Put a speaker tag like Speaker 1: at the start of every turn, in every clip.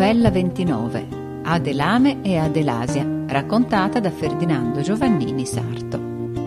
Speaker 1: Novella 29. Adelame e Adelasia, raccontata da Ferdinando Giovannini Sarto.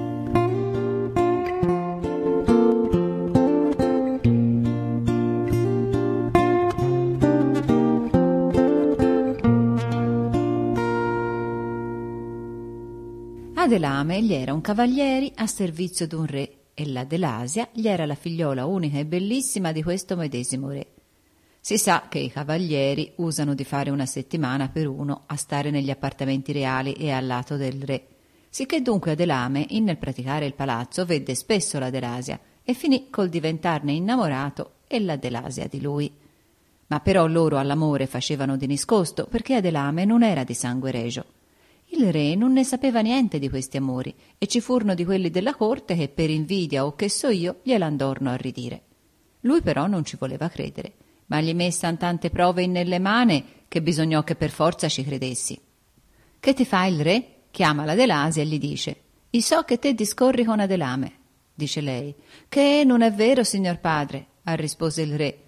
Speaker 1: Adelame gli era un cavaliere a servizio d'un re e l'Adelasia gli era la figliola unica e bellissima di questo medesimo re. Si sa che i cavalieri usano di fare una settimana per uno a stare negli appartamenti reali e al lato del re, sicché dunque Adelame, nel praticare il palazzo, vede spesso l'Adelasia e finì col diventarne innamorato e l'Adelasia di lui. Ma però loro all'amore facevano di nascosto, perché Adelame non era di sangue regio. Il re non ne sapeva niente di questi amori e ci furono di quelli della corte che per invidia o che so io gliel'andorno a ridire. Lui però non ci voleva credere, ma gli messan tante prove nelle mani che bisognò che per forza ci credessi. Che ti fa il re? Chiama l'Adelasia e gli dice: «I so che te discorri con Adelame». Dice lei: «Che non è vero, signor padre», rispose il re.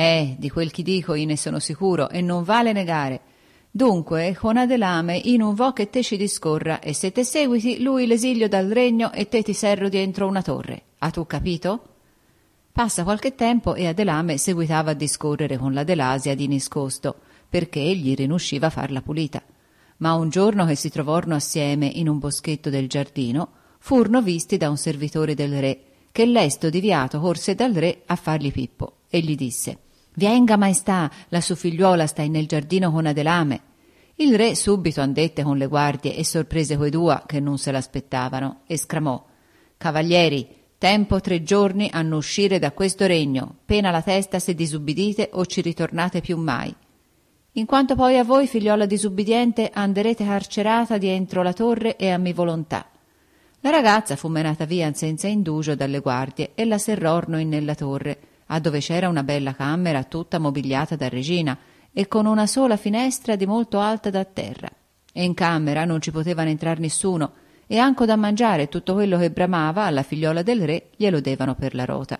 Speaker 1: Di quel che dico io ne sono sicuro e non vale negare. Dunque con Adelame io non vo che te ci discorra e se te seguiti lui l'esilio dal regno e te ti serro dientro una torre. Ha tu capito?» Passa qualche tempo e Adelame seguitava a discorrere con l'Adelasia di nascosto, perché gli rinusciva a farla pulita. Ma un giorno che si trovarono assieme in un boschetto del giardino, furono visti da un servitore del re, che lesto diviato corse dal re a fargli pippo, e gli disse: «Venga, maestà, la sua figliuola sta nel giardino con Adelame». Il re subito andette con le guardie e sorprese quei due che non se l'aspettavano, e sclamò: «Cavalieri, tempo 3 giorni a non uscire da questo regno, pena la testa se disubbidite o ci ritornate più mai. In quanto poi a voi, figliola disubbidiente, anderete carcerata dientro la torre e a mia volontà». La ragazza fu menata via senza indugio dalle guardie e la serrorno nella torre, a dove c'era una bella camera tutta mobiliata da regina e con una sola finestra di molto alta da terra. E in camera non ci poteva entrar nessuno, e anco da mangiare tutto quello che bramava alla figliola del re glielo devano per la rota.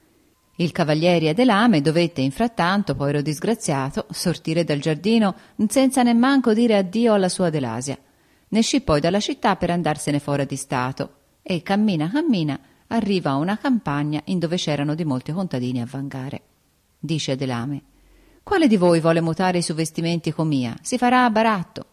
Speaker 1: Il cavaliere Adelame dovette infrattanto, povero disgraziato, sortire dal giardino senza nemmanco dire addio alla sua Adelasia. Ne sci poi dalla città per andarsene fuori di stato e cammina arriva a una campagna in dove c'erano di molti contadini a vangare. Dice Adelame: «Quale di voi vuole mutare i suoi vestimenti com'ia? Si farà a baratto».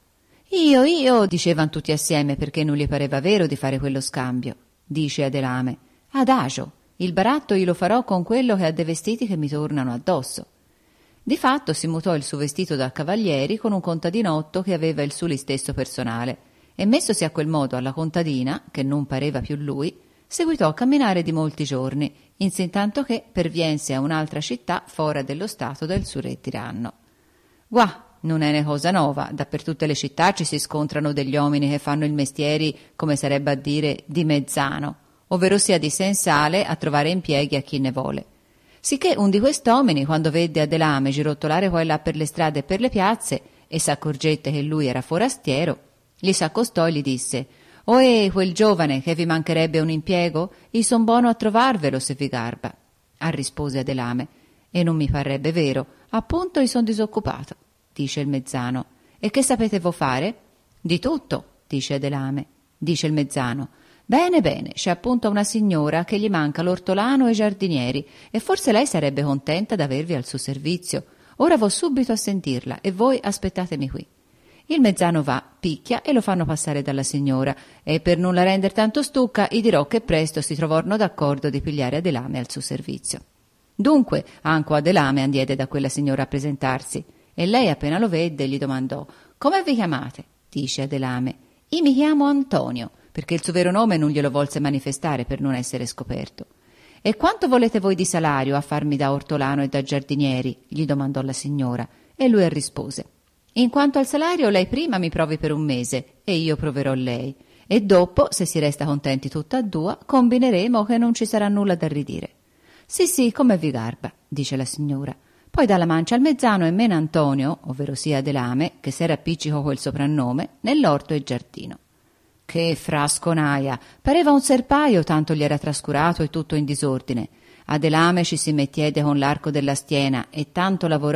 Speaker 1: Io, dicevano tutti assieme, perché non gli pareva vero di fare quello scambio. Dice Adelame: «Adagio, il baratto io lo farò con quello che ha dei vestiti che mi tornano addosso». Di fatto si mutò il suo vestito da cavalieri con un contadinotto che aveva il suo li stesso personale, e messosi a quel modo alla contadina, che non pareva più lui, seguitò a camminare di molti giorni, intanto che perviense a un'altra città fora dello stato del suo re tiranno. Guà, non è ne cosa nova, dappertutte le città ci si scontrano degli uomini che fanno il mestieri, come sarebbe a dire, di mezzano, ovvero sia di sensale a trovare impieghi a chi ne vuole. Sicché un di quest'uomini, quando vede Adelame girottolare qua e là per le strade e per le piazze, e s'accorgette che lui era forastiero, gli s'accostò e gli disse: «Oe, quel giovane, che vi mancherebbe un impiego? Io son buono a trovarvelo se vi garba». Rispose Adelame: «E non mi parrebbe vero, appunto io son disoccupato». Dice il mezzano: «E che sapete vo fare?» «Di tutto», dice Adelame. Dice il mezzano: «Bene, c'è appunto una signora che gli manca l'ortolano e i giardinieri, e forse lei sarebbe contenta d'avervi al suo servizio. Ora vo subito a sentirla e voi aspettatemi qui». Il mezzano va, picchia e lo fanno passare dalla signora, e per non la render tanto stucca gli dirò che presto si trovarono d'accordo di pigliare Adelame al suo servizio. Dunque anco Adelame andiede da quella signora a presentarsi, e lei appena lo vede gli domandò: «Come vi chiamate?» Dice Adelame: «Io mi chiamo Antonio», perché il suo vero nome non glielo volse manifestare per non essere scoperto. «E quanto volete voi di salario a farmi da ortolano e da giardinieri?» gli domandò la signora, e lui rispose: «In quanto al salario, lei prima mi provi per un mese e io proverò lei, e dopo, se si resta contenti tutta e due, combineremo che non ci sarà nulla da ridire». Sì, come vi garba», dice la signora. Poi dà la mancia al mezzano e mena Antonio, ovvero sia Adelame, che s'era appiccico quel soprannome, nell'orto e giardino. Che frasconaia! Pareva un serpaio, tanto gli era trascurato e tutto in disordine. Adelame ci si mettiede con l'arco della stiena e tanto lavorò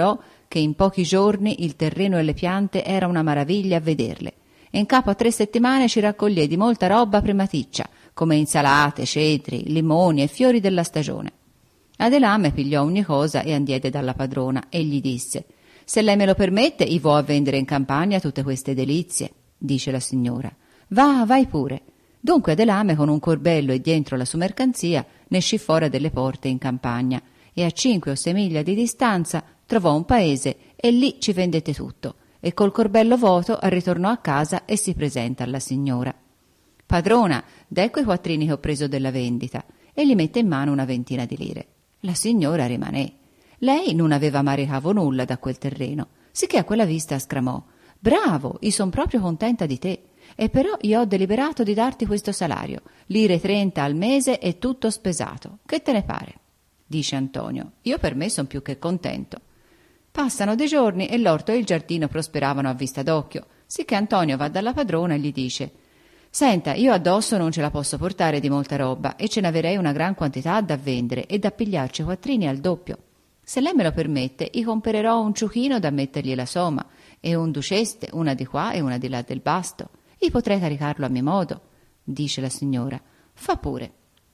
Speaker 1: che in pochi giorni il terreno e le piante era una maraviglia a vederle, e in capo a 3 settimane ci raccoglie di molta roba prematiccia, come insalate, cedri, limoni e fiori della stagione. Adelame pigliò ogni cosa e andiede dalla padrona e gli disse: «Se lei me lo permette, io vo a vendere in campagna tutte queste delizie», dice la signora. «Va, vai pure». Dunque Adelame, con un corbello e dietro la sua mercanzia, ne uscì fuori delle porte in campagna, e a 5 o 6 miglia di distanza trovò un paese e lì ci vendette tutto, e col corbello vuoto ritornò a casa e si presenta alla signora. «Padrona, d'ecco i quattrini che ho preso della vendita», e gli mette in mano una 20 di lire. La signora rimanè. Lei non aveva mai ricavo nulla da quel terreno, sicché a quella vista esclamò: «Bravo, io son proprio contenta di te, e però io ho deliberato di darti questo salario, lire 30 al mese e tutto spesato. Che te ne pare?» Dice Antonio: «Io per me son più che contento». Passano dei giorni e l'orto e il giardino prosperavano a vista d'occhio, sicché Antonio va dalla padrona e gli dice: «Senta, io addosso non ce la posso portare di molta roba e ce n'avrei una gran quantità da vendere e da pigliarci quattrini al doppio. Se lei me lo permette, io compererò un ciuchino da mettergli la soma e un duceste, una di qua e una di là del basto. Io potrei caricarlo a mio modo», dice la signora. «Fa pure».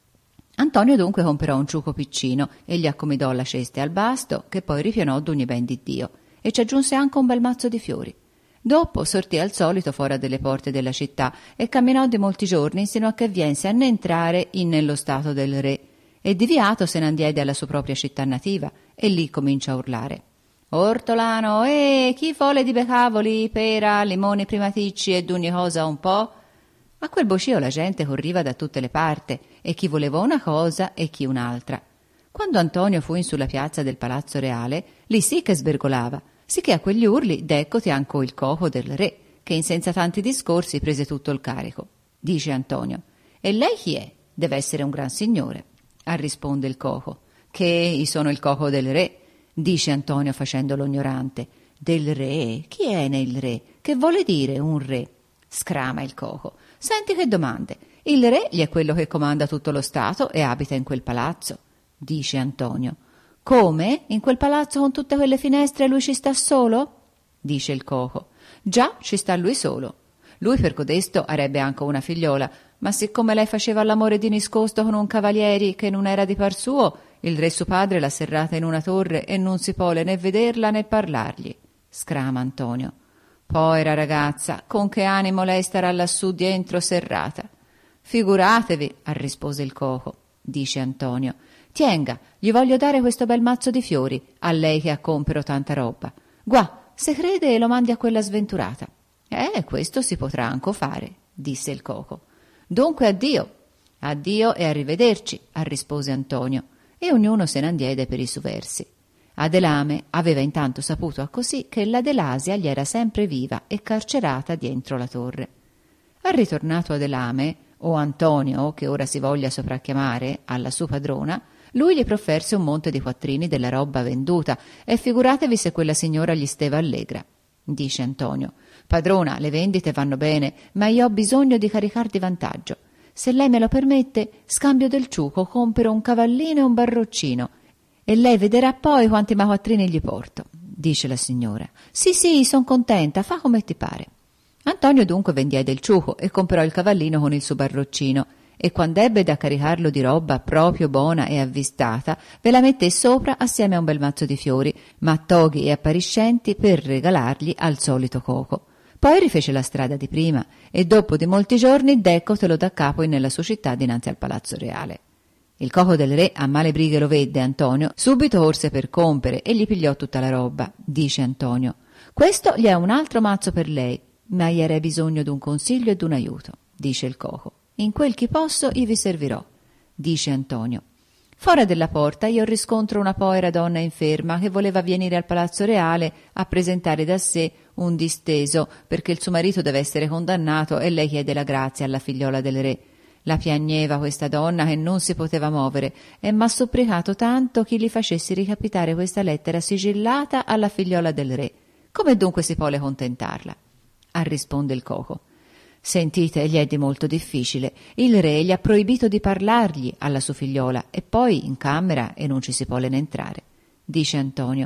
Speaker 1: Antonio dunque comperò un ciuco piccino e gli accomodò alla cesta e al basto, che poi ripianò d'ogni ben di Dio, e ci aggiunse anche un bel mazzo di fiori. Dopo sortì al solito fuori delle porte della città e camminò di molti giorni sino a che viense a ne entrare in nello stato del re, e diviato se ne andiede alla sua propria città nativa, e lì comincia a urlare: «Ortolano, chi vuole di becavoli, pera, limoni primaticci e d'ogni cosa un po'?» A quel vocio la gente corriva da tutte le parti, e chi voleva una cosa e chi un'altra. Quando Antonio fu in sulla piazza del Palazzo Reale, lì sì che sbergolava, sicché a quegli urli deccoti anco il coco del re, che in senza tanti discorsi prese tutto il carico. Dice Antonio: «E lei chi è? Deve essere un gran signore». Risponde il coco: «Che io sono il coco del re», dice Antonio facendolo ignorante. «Del re? Chi è nel re? Che vuole dire un re?» Scrama il coco: «Senti che domande! Il re gli è quello che comanda tutto lo Stato e abita in quel palazzo». Dice Antonio: «Come? In quel palazzo con tutte quelle finestre lui ci sta solo?» Dice il coco: «Già, ci sta lui solo. Lui per codesto avrebbe anche una figliola, ma siccome lei faceva l'amore di nascosto con un cavalieri che non era di par suo, il re suo padre l'ha serrata in una torre e non si può né vederla né parlargli». Scrama Antonio: «Povera ragazza, con che animo lei starà lassù dientro serrata?» «Figuratevi», rispose il coco. Dice Antonio: «Tienga, gli voglio dare questo bel mazzo di fiori, a lei che ha compero tanta roba. Guà, se crede lo mandi a quella sventurata». Questo si potrà anco fare», disse il coco. «Dunque addio». «Addio e arrivederci», rispose Antonio, e ognuno se ne andiede per i suoi versi. Adelame aveva intanto saputo a così che la Delasia gli era sempre viva e carcerata dietro la torre. Al ritornato Adelame, o Antonio, che ora si voglia sopracchiamare, alla sua padrona, lui gli profferse un monte di quattrini della roba venduta, e figuratevi se quella signora gli steva allegra. Dice Antonio: «Padrona, le vendite vanno bene, ma io ho bisogno di caricar di vantaggio. Se lei me lo permette, scambio del ciuco compero un cavallino e un barroccino, e lei vedrà poi quanti quattrini gli porto». Dice la signora: Sì, son contenta, fa come ti pare». Antonio dunque vendiede il ciuco e comperò il cavallino con il suo barroccino, e quando ebbe da caricarlo di roba proprio buona e avvistata, ve la metté sopra assieme a un bel mazzo di fiori, mattoghi e appariscenti, per regalargli al solito coco. Poi rifece la strada di prima, e dopo di molti giorni deccotelo da capo nella sua città dinanzi al Palazzo Reale. Il coco del re a male brighe lo vedde Antonio, subito corse per compere e gli pigliò tutta la roba. Dice Antonio: «Questo gli è un altro mazzo per lei, ma io avrei bisogno d'un consiglio e d'un aiuto». Dice il coco: «In quel che posso io vi servirò». Dice Antonio: «Fuori della porta io riscontro una povera donna inferma che voleva venire al Palazzo Reale a presentare da sé un disteso, perché il suo marito deve essere condannato e lei chiede la grazia alla figliola del re. La piagneva questa donna che non si poteva muovere e m'ha supplicato tanto che gli facessi ricapitare questa lettera sigillata alla figliola del re. Come dunque si vuole contentarla?» Risponde il coco: «Sentite, gli è di molto difficile. Il re gli ha proibito di parlargli alla sua figliola, e poi in camera e non ci si vuole ne entrare». Dice Antonio: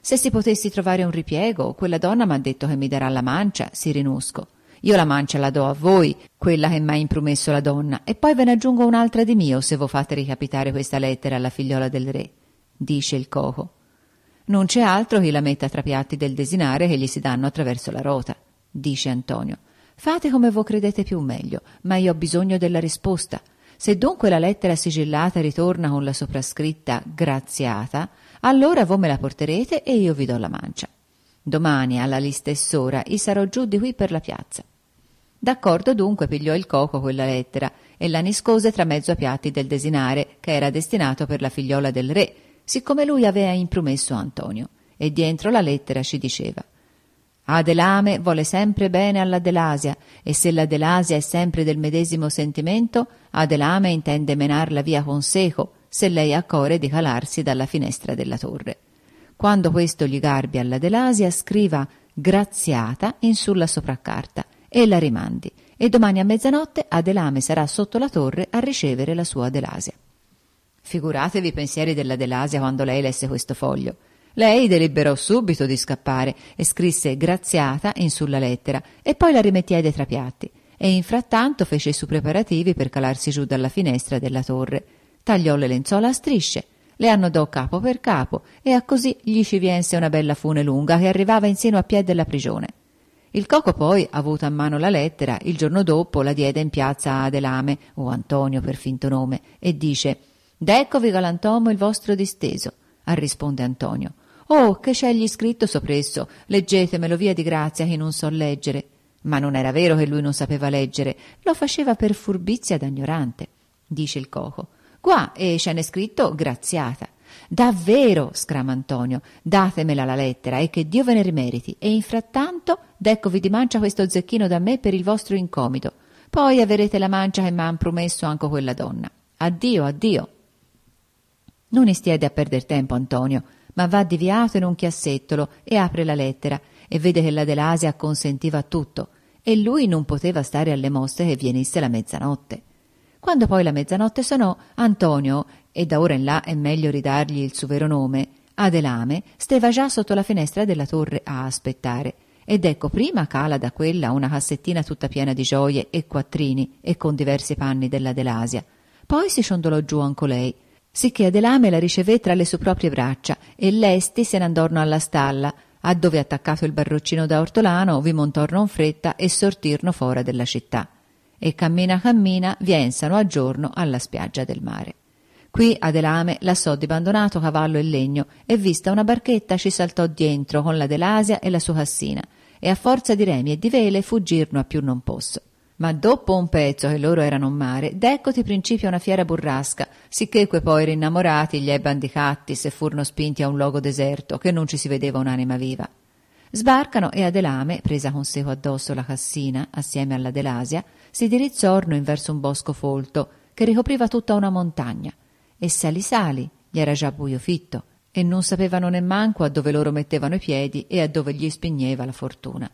Speaker 1: Se si potessi trovare un ripiego, quella donna m'ha detto che mi darà la mancia, si rinusco. Io la mancia la do a voi, quella che m'ha impromesso la donna, e poi ve ne aggiungo un'altra di mio se vo fate ricapitare questa lettera alla figliola del re, dice il coco. Non c'è altro che la metta tra piatti del desinare che gli si danno attraverso la rota, dice Antonio. Fate come vo credete più meglio, ma io ho bisogno della risposta. Se dunque la lettera sigillata ritorna con la soprascritta graziata, allora voi me la porterete e io vi do la mancia. Domani alla stessa ora io sarò giù di qui per la piazza. D'accordo dunque pigliò il coco quella lettera e la niscose tra mezzo a piatti del desinare che era destinato per la figliola del re, siccome lui aveva impromesso Antonio, e dientro la lettera ci diceva: Adelame vuole sempre bene all'Adelasia, e se l'Adelasia è sempre del medesimo sentimento, Adelame intende menarla via con seco, se lei ha core di calarsi dalla finestra della torre. Quando questo gli garbi all'Adelasia, scriva graziata in sulla sopraccarta e la rimandi, e domani a mezzanotte Adelame sarà sotto la torre a ricevere la sua Adelasia. Figuratevi i pensieri dell'Adelasia quando lei lesse questo foglio. Lei deliberò subito di scappare e scrisse graziata in sulla lettera e poi la rimettiede tra piatti, e in frattanto fece i suoi preparativi per calarsi giù dalla finestra della torre. Tagliò le lenzuola a strisce, le annodò capo per capo e a così gli ci viense una bella fune lunga che arrivava insino a piè della prigione. Il coco poi, avuta a mano la lettera, il giorno dopo la diede in piazza a Adelame, o Antonio per finto nome, e dice: «D'eccovi galantomo il vostro disteso». Risponde Antonio: «Oh, che c'egli scritto sopresso, leggetemelo via di grazia che non so leggere». Ma non era vero che lui non sapeva leggere, lo faceva per furbizia da ignorante. Dice il coco: «Qua, e ce n'è scritto graziata». «Davvero», scrama Antonio, «datemela la lettera e che Dio ve ne rimeriti, e in frattanto d'eccovi di mancia questo zecchino da me per il vostro incomito. Poi avrete la mancia che m'han promesso anche quella donna. Addio, addio». Non istiede a perder tempo Antonio, ma va diviato in un chiassettolo e apre la lettera e vede che l'Adelasia acconsentiva a tutto, e lui non poteva stare alle mosse che venisse la mezzanotte. Quando poi la mezzanotte sonò, Antonio, e da ora in là è meglio ridargli il suo vero nome, Adelame, steva già sotto la finestra della torre a aspettare, ed ecco prima cala da quella una cassettina tutta piena di gioie e quattrini e con diversi panni dell'Adelasia. Poi si ciondolò giù anco lei, sicché Adelame la ricevè tra le sue proprie braccia, e lesti se n'andorno alla stalla, a dove attaccato il barroccino da ortolano vi montorno in fretta e sortirno fora della città, e cammina cammina viensano a giorno alla spiaggia del mare. Qui Adelame lasciò di abbandonato cavallo e legno, e vista una barchetta ci saltò dientro con l'Adelasia e la sua cassina, e a forza di remi e di vele fuggirno a più non posso. Ma dopo un pezzo che loro erano in mare, d'eccoti principia una fiera burrasca, sicché que poi rinnamorati gli bandicatti se furono spinti a un luogo deserto, che non ci si vedeva un'anima viva. Sbarcano e Adelame, presa con seco addosso la cassina, assieme all'Adelasia, si dirizzorno in verso un bosco folto, che ricopriva tutta una montagna, e sali, gli era già buio fitto, e non sapevano nemmanco a dove loro mettevano i piedi e a dove gli spigneva la fortuna.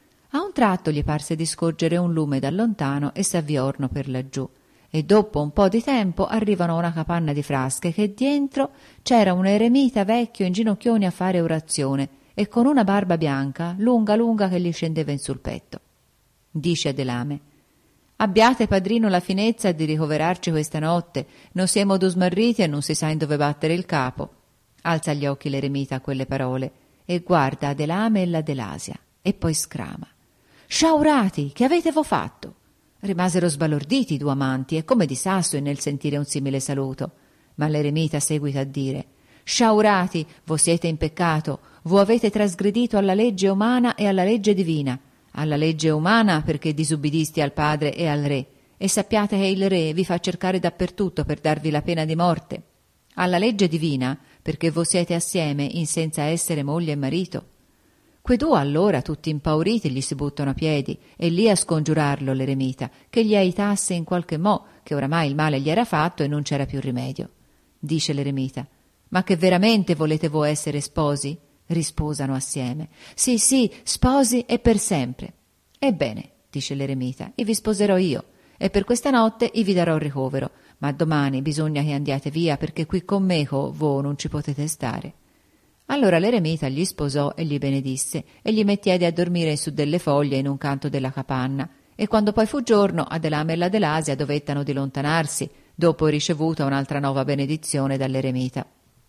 Speaker 1: A un tratto gli parse di scorgere un lume da lontano e s'avviorno per laggiù, e dopo un po' di tempo arrivano a una capanna di frasche che dientro c'era un eremita vecchio in ginocchioni a fare orazione e con una barba bianca lunga lunga che gli scendeva in sul petto. Dice Adelame: «Abbiate padrino la finezza di ricoverarci questa notte, non siamo smarriti e non si sa in dove battere il capo». Alza gli occhi l'eremita a quelle parole e guarda Adelame e l'Adelasia e poi scrama: «Sciaurati, che avete vo fatto?» Rimasero sbalorditi i due amanti e come di sasso nel sentire un simile saluto, ma l'eremita seguita a dire: «Sciaurati, vo siete in peccato, vo avete trasgredito alla legge umana e alla legge divina. Alla legge umana perché disubbidisti al padre e al re, e sappiate che il re vi fa cercare dappertutto per darvi la pena di morte. Alla legge divina perché vo siete assieme in senza essere moglie e marito». Quei due allora, tutti impauriti, gli si buttano a piedi e lì a scongiurarlo l'eremita, che gli aitasse in qualche mo', che oramai il male gli era fatto e non c'era più rimedio. Dice l'eremita: «Ma che veramente volete voi essere sposi?» Risposano assieme: «Sì, sì, sposi e per sempre». «Ebbene», dice l'eremita, «i vi sposerò io, e per questa notte i vi darò il ricovero, ma domani bisogna che andiate via perché qui con meco voi non ci potete stare». Allora l'eremita gli sposò e gli benedisse e gli mettiede a dormire su delle foglie in un canto della capanna. E quando poi fu giorno, Adelame e l'Adelasia dovettano dilontanarsi, dopo ricevuta un'altra nuova benedizione dall'eremita.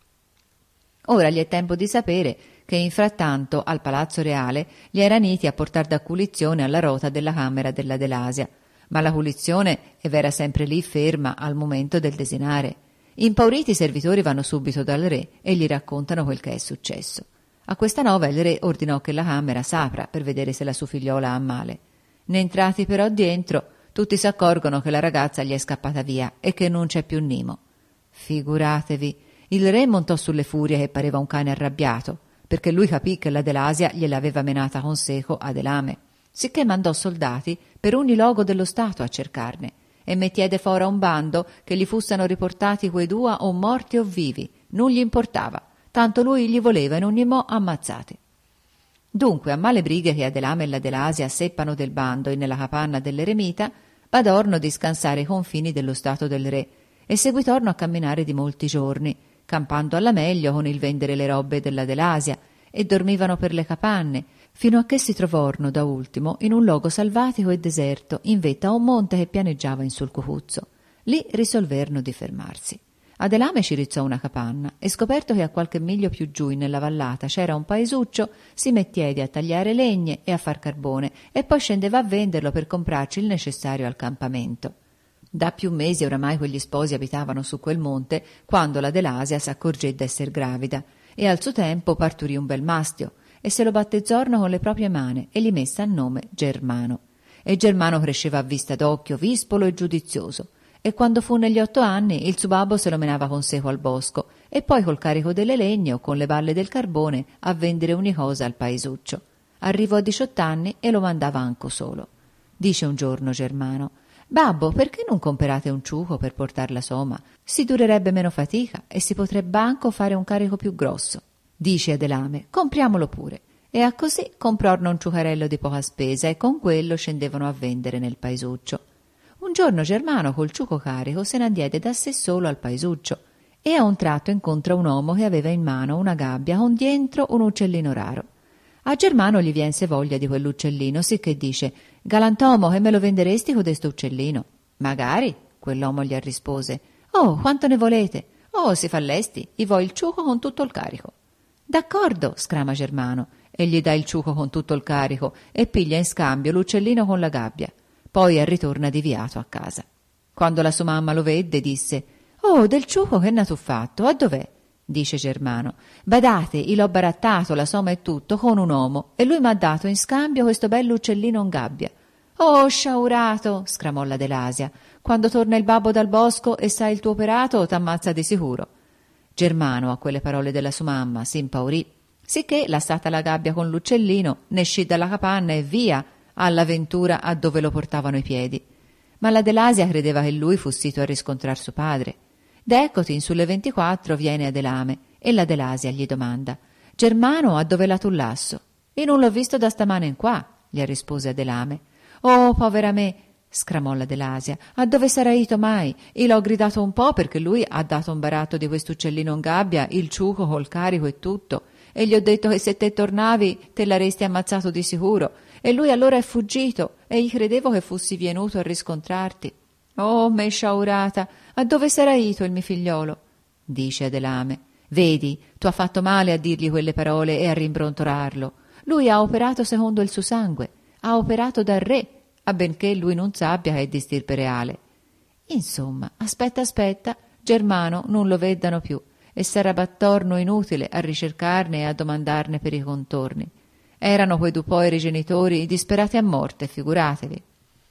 Speaker 1: Ora gli è tempo di sapere che infrattanto al palazzo reale gli era niti a portar da culizione alla rota della camera dell'Adelasia, ma la culizione era sempre lì ferma al momento del desinare. Impauriti i servitori vanno subito dal re e gli raccontano quel che è successo. A questa nova il re ordinò che la camera s'apra per vedere se la sua figliola ha male. Ne entrati però dentro, tutti s'accorgono che la ragazza gli è scappata via e che non c'è più Nimo. Figuratevi, il re montò sulle furie che pareva un cane arrabbiato, perché lui capì che l'Adelasia gliel'aveva menata con seco Adelame, sicché mandò soldati per ogni logo dello stato a cercarne, e mettiede fora un bando che gli fussero riportati quei due o morti o vivi, non gli importava, tanto lui gli voleva in ogni mo' ammazzati. Dunque, a male brighe che Adelame e l'Adelasia seppano del bando e nella capanna dell'eremita, badorno di scansare i confini dello stato del re, e seguitorno a camminare di molti giorni, campando alla meglio con il vendere le robbe dell'Adelasia, e dormivano per le capanne, fino a che si trovarono da ultimo in un luogo salvatico e deserto, in vetta a un monte che pianeggiava in sul cucuzzo. Lì risolverono di fermarsi. Adelame ci rizzò una capanna e, scoperto che a qualche miglio più giù nella vallata c'era un paesuccio, si mettiede a tagliare legne e a far carbone e poi scendeva a venderlo per comprarci il necessario al campamento. Da più mesi oramai quegli sposi abitavano su quel monte, quando l'Adelasia s'accorgé d'esser gravida e al suo tempo parturì un bel mastio e se lo battezzorno con le proprie mani e gli messe a nome Germano. E Germano cresceva a vista d'occhio, vispolo e giudizioso, e quando fu negli 8 anni il suo babbo se lo menava con seco al bosco e poi col carico delle legne o con le balle del carbone a vendere ogni cosa al paesuccio. Arrivò a 18 anni e lo mandava anco solo. Dice un giorno Germano: «Babbo, perché non comperate un ciuco per portar la soma? Si durerebbe meno fatica e si potrebbe anco fare un carico più grosso». Dice Adelame: «Compriamolo pure». E a così comprarono un ciucarello di poca spesa e con quello scendevano a vendere nel paesuccio. Un giorno Germano col ciuco carico se ne andiede da sé solo al paesuccio e a un tratto incontra un uomo che aveva in mano una gabbia con dietro un uccellino raro. A Germano gli viense voglia di quell'uccellino, sicché dice: «Galantomo, che me lo venderesti codesto uccellino?» «Magari», quell'uomo gli rispose. «Oh, quanto ne volete?» «Oh, si fa lesti, i vo il ciuco con tutto il carico». «D'accordo», scrama Germano, e gli dà il ciuco con tutto il carico e piglia in scambio l'uccellino con la gabbia. Poi ritorna diviato a casa. Quando la sua mamma lo vede, disse: «Oh, del ciuco che n'ha tu fatto? A dov'è?» Dice Germano: «Badate, l'ho barattato, la soma e tutto, con un uomo, e lui m'ha dato in scambio questo bello uccellino in gabbia». «Oh, sciaurato!» scramò l'Adelasia. «Quando torna il babbo dal bosco e sa il tuo operato, t'ammazza di sicuro». Germano, a quelle parole della sua mamma, si impaurì, sicché, lasciata la gabbia con l'uccellino, ne scì dalla capanna e via all'avventura a dove lo portavano i piedi. Ma l'Adelasia credeva che lui fosse sito a riscontrar suo padre. D'eccoti, in sulle 24 viene Adelame e l'Adelasia gli domanda: «Germano, a dove l'ha tu l'asso?» «Io non l'ho visto da stamane in qua», gli rispose Adelame. «Oh, povera me», scramò l'Adelasia, «a dove sarà ito mai? Io l'ho gridato un po' perché lui ha dato un baratto di quest'uccellino in gabbia, il ciuco col carico e tutto, e gli ho detto che se te tornavi te l'aresti ammazzato di sicuro, e lui allora è fuggito e gli credevo che fossi venuto a riscontrarti». «Oh, me sciaurata, a dove sarà ito il mio figliolo?» Dice Adelame: «Vedi, tu ha fatto male a dirgli quelle parole e a rimbrontolarlo. Lui ha operato secondo il suo sangue, ha operato dal re, a benché lui non sappia che è di stirpe reale». Insomma, aspetta, Germano non lo veddano più e sarebbe attorno inutile a ricercarne e a domandarne per i contorni. Erano quei due poveri genitori disperati a morte, figuratevi.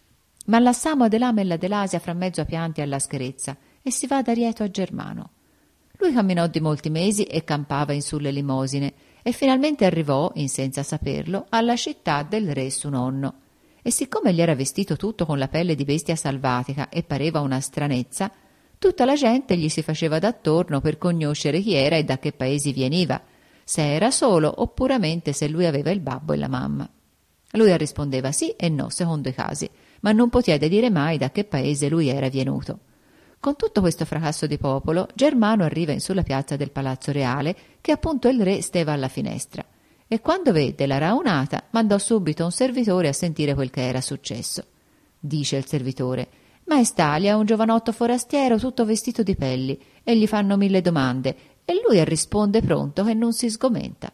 Speaker 1: Ma lasciamo Adelame e l'Adelasia fra mezzo a pianti e alla scherezza e si va da Rieto a Germano. Lui camminò di molti mesi e campava in sulle limosine e finalmente arrivò, in senza saperlo, alla città del re suo nonno. E siccome gli era vestito tutto con la pelle di bestia salvatica e pareva una stranezza, tutta la gente gli si faceva d'attorno per conoscere chi era e da che paesi veniva, se era solo o puramente se lui aveva il babbo e la mamma. Lui rispondeva sì e no secondo i casi, ma non poteva dire mai da che paese lui era venuto. Con tutto questo fracasso di popolo, Germano arriva in sulla piazza del Palazzo Reale, che appunto il re steva alla finestra, e quando vede la raunata mandò subito un servitore a sentire quel che era successo. Dice il servitore: «Maestà, gli è un giovanotto forastiero tutto vestito di pelli e gli fanno 1000 domande e lui risponde pronto che non si sgomenta».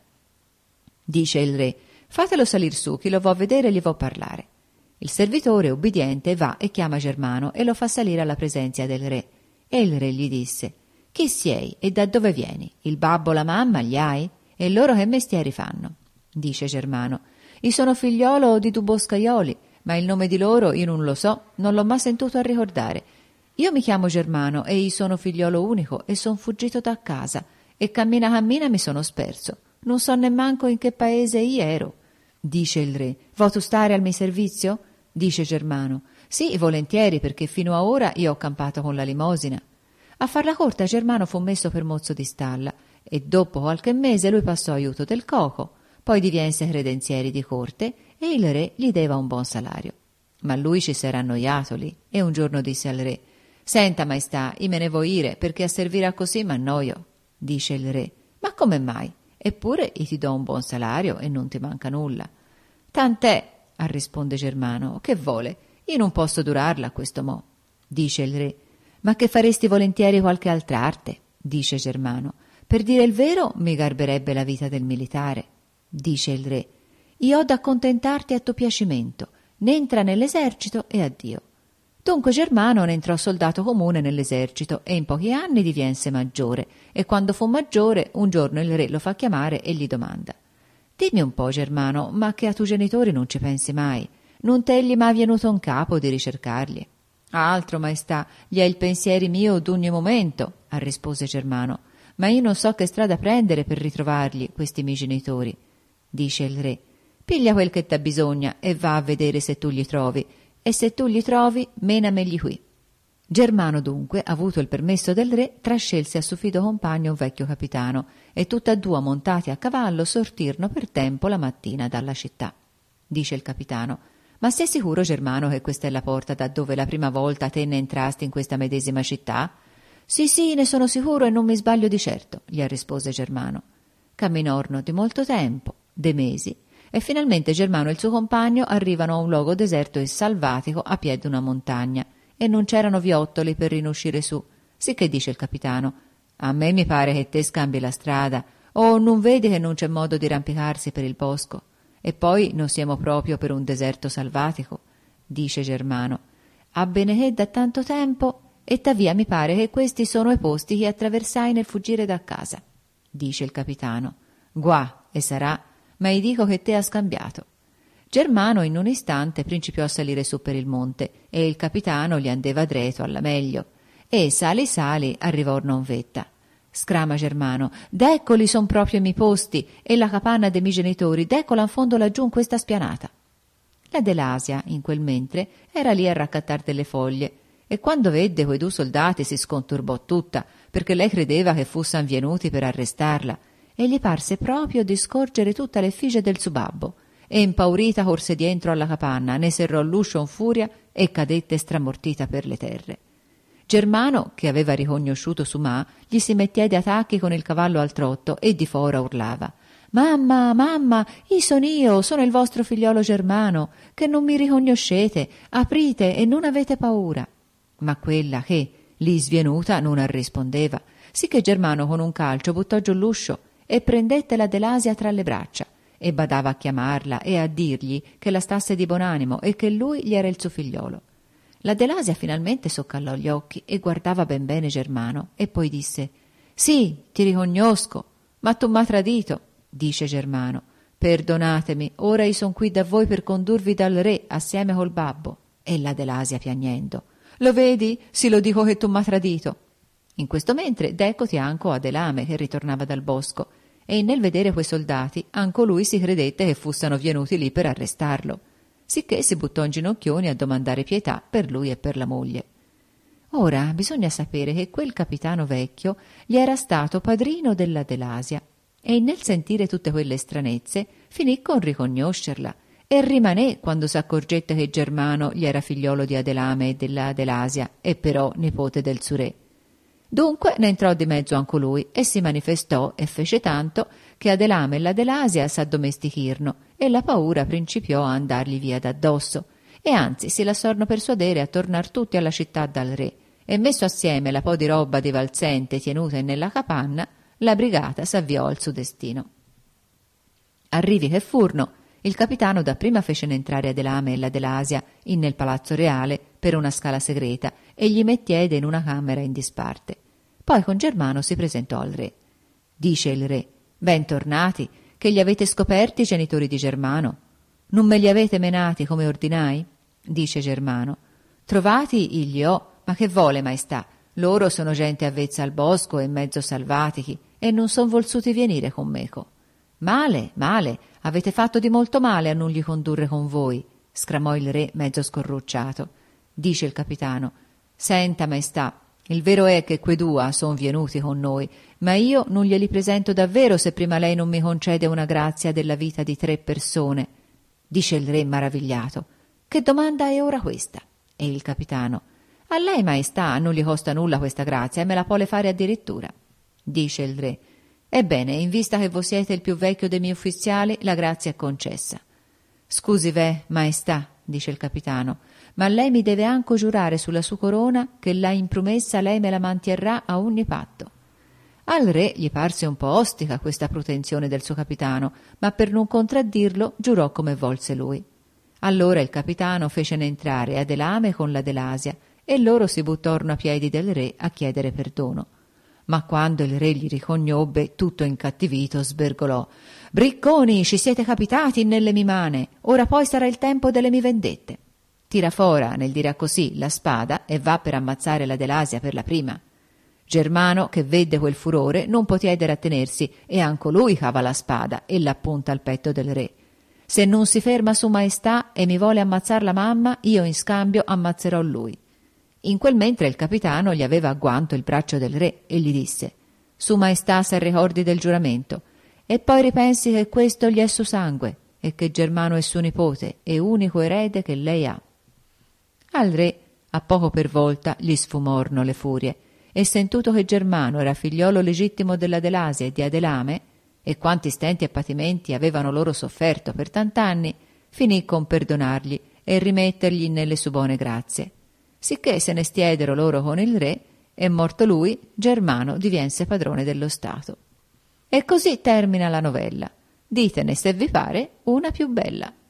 Speaker 1: Dice il re: «Fatelo salir su, chi lo vo vedere gli vo parlare». Il servitore, ubbidiente, va e chiama Germano e lo fa salire alla presenza del re. E il re gli disse: «Chi sei e da dove vieni? Il babbo, la mamma, gli hai? E loro che mestieri fanno?» Dice Germano: «Io sono figliolo di 2 boscaioli, ma il nome di loro io non lo so, non l'ho mai sentito a ricordare. Io mi chiamo Germano e io sono figliolo unico e son fuggito da casa e cammina mi sono sperso. Non so nemmanco in che paese io ero». Dice il re: «Vo tu stare al mio servizio?» Dice Germano: «Sì, volentieri, perché fino a ora io ho campato con la limosina». A farla corta, Germano fu messo per mozzo di stalla e dopo qualche mese lui passò aiuto del coco, poi divense credenzieri di corte e il re gli deva un buon salario. Ma lui ci s'era annoiato lì e un giorno disse al re: «Senta, maestà, io me ne vo ire perché a servire a così m'annoio». Dice il re: «Ma come mai? Eppure io ti do un buon salario e non ti manca nulla». «Tant'è», risponde Germano, «che vuole? Io non posso durarla a questo mo». Dice il re: «Ma che faresti volentieri qualche altra arte?» Dice Germano: «Per dire il vero, mi garberebbe la vita del militare». Dice il re: «Io ho da accontentarti a tuo piacimento, ne entra nell'esercito e addio». Dunque Germano ne entrò soldato comune nell'esercito e in pochi anni divense maggiore, e quando fu maggiore un giorno il re lo fa chiamare e gli domanda: «Dimmi un po', Germano, ma che a tuoi genitori non ci pensi mai? Non t'egli mai venuto in capo di ricercarli?» «Altro, maestà, gli è il pensieri mio d'ogni momento», rispose Germano, «ma io non so che strada prendere per ritrovarli, questi miei genitori». Dice il re: «Piglia quel che t'ha bisogna e va a vedere se tu gli trovi, e se tu gli trovi, menamegli qui». Germano dunque, avuto il permesso del re, trascelse a suo fido compagno un vecchio capitano, e tutti e 2 montati a cavallo sortirono per tempo la mattina dalla città. Dice il capitano: «Ma sei sicuro, Germano, che questa è la porta da dove la prima volta te ne entrasti in questa medesima città?» Sì, ne sono sicuro e non mi sbaglio di certo», gli rispose Germano. Camminorno di molto tempo, de mesi, e finalmente Germano e il suo compagno arrivano a un luogo deserto e salvatico a piede d'una montagna, e non c'erano viottoli per riuscire su. Sicché dice il capitano: «A me mi pare che te scambi la strada, o non vedi che non c'è modo di rampicarsi per il bosco? E poi non siamo proprio per un deserto salvatico». Dice Germano: «Abbene che da tanto tempo, e tavia mi pare che questi sono i posti che attraversai nel fuggire da casa». Dice il capitano: «Guà, e sarà, ma io dico che te ha scambiato». Germano in un istante principiò a salire su per il monte e il capitano gli andeva dretto alla meglio, e sali arrivò non vetta. Scrama Germano: «D'eccoli son proprio i miei posti e la capanna dei miei genitori, d'eccola in fondo laggiù in questa spianata». La Delasia in quel mentre era lì a raccattar delle foglie, e quando vedde quei 2 soldati si sconturbò tutta, perché lei credeva che fussan venuti per arrestarla, e gli parse proprio di scorgere tutta l'effigie del suo babbo, e impaurita corse dietro alla capanna, ne serrò l'uscio in furia e cadette stramortita per le terre. Germano, che aveva riconosciuto Sumà, gli si mettiede a tacchi con il cavallo al trotto e di fora urlava: «Mamma, mamma, sono il vostro figliolo Germano, che non mi riconoscete, aprite e non avete paura». Ma quella che, lì svienuta, non rispondeva, sicché Germano con un calcio buttò giù l'uscio e prendette la Delasia tra le braccia, e badava a chiamarla e a dirgli che la stasse di buon animo e che lui gli era il suo figliolo. La Delasia finalmente soccallò gli occhi e guardava ben bene Germano, e poi disse: «Sì, ti riconosco, ma tu m'ha tradito». Dice Germano: «Perdonatemi, ora io son qui da voi per condurvi dal re assieme col babbo». E la Delasia piagnendo: «Lo vedi? Sì, lo dico che tu m'ha tradito». In questo mentre deccoti anco Adelame, che ritornava dal bosco, e nel vedere quei soldati anco lui si credette che fussano venuti lì per arrestarlo, sicché si buttò in ginocchioni a domandare pietà per lui e per la moglie. Ora bisogna sapere che quel capitano vecchio gli era stato padrino della Delasia, e nel sentire tutte quelle stranezze finì con riconoscerla, e rimané quando s'accorgette che Germano gli era figliolo di Adelame e della Adelasia, e però nipote del suo re. Dunque ne entrò di mezzo anche lui e si manifestò e fece tanto che Adelame e l'Adelasia s'addomestichirono e la paura principiò a andargli via d'addosso, e anzi si lasciarono persuadere a tornar tutti alla città dal re, e messo assieme la po' di roba di valzente tenuta nella capanna, la brigata s'avviò al suo destino. Arrivi che furono, il capitano dapprima fecene entrare Adelame e l'Adelasia in nel palazzo reale per una scala segreta e gli mettiede in una camera in disparte. Poi con Germano si presentò al re. Dice il re: «Bentornati, che li avete scoperti i genitori di Germano? Non me li avete menati come ordinai?» Dice Germano: «Trovati li ho, ma che vole maestà? Loro sono gente avvezza al bosco e mezzo salvatichi e non son volsuti venire con meco». «Male, male, avete fatto di molto male a non gli condurre con voi», sclamò il re mezzo scorrucciato. Dice il capitano: «Senta maestà, il vero è che quei due son venuti con noi, ma io non glieli presento davvero se prima lei non mi concede una grazia della vita di 3 persone». Dice il re maravigliato: «Che domanda è ora questa?» E il capitano: «A lei maestà non gli costa nulla questa grazia e me la vuole fare addirittura». Dice il re: «Ebbene, in vista che voi siete il più vecchio dei miei ufficiali, la grazia è concessa». «Scusi ve, maestà», dice il capitano, «ma lei mi deve anco giurare sulla sua corona che la impromessa lei me la mantierrà a ogni patto». Al re gli parse un po' ostica questa pretensione del suo capitano, ma per non contraddirlo giurò come volse lui. Allora il capitano fecene entrare Adelame con l'Adelasia e loro si buttarono a piedi del re a chiedere perdono. Ma quando il re li riconobbe, tutto incattivito, sbergolò: «Bricconi, ci siete capitati nelle mie mani, ora poi sarà il tempo delle mie vendette». Tira fora, nel dire così, la spada e va per ammazzare l'Adelasia per la prima. Germano, che vede quel furore, non potiede rattenersi e anco lui cava la spada e l'appunta al petto del re. «Se non si ferma su maestà e mi vuole ammazzar la mamma, io in scambio ammazzerò lui». In quel mentre il capitano gli aveva agguanto il braccio del re e gli disse: «Su maestà se ricordi del giuramento e poi ripensi che questo gli è suo sangue e che Germano è suo nipote e unico erede che lei ha». Al re, a poco per volta, gli sfumorno le furie e sentuto che Germano era figliolo legittimo dell'Adelasia e di Adelame, e quanti stenti e patimenti avevano loro sofferto per tant'anni, finì con perdonargli e rimettergli nelle sue buone grazie. Sicché se ne stiedero loro con il re e morto lui, Germano divense padrone dello Stato. E così termina la novella. Ditene, se vi pare, una più bella.